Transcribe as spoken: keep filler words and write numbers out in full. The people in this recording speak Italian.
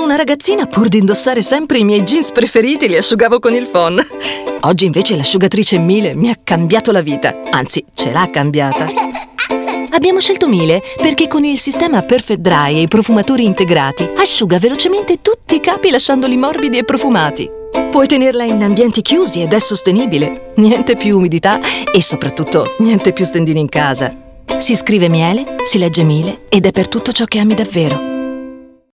una ragazzina, pur di indossare sempre i miei jeans preferiti, li asciugavo con il phon. Oggi invece l'asciugatrice Miele mi ha cambiato la vita, anzi ce l'ha cambiata. Abbiamo scelto Miele perché con il sistema Perfect Dry e i profumatori integrati asciuga velocemente tutti i capi lasciandoli morbidi e profumati. Puoi tenerla in ambienti chiusi ed è sostenibile. Niente più umidità e soprattutto niente più stendini in casa. Si scrive Miele, si legge Miele ed è per tutto ciò che ami davvero.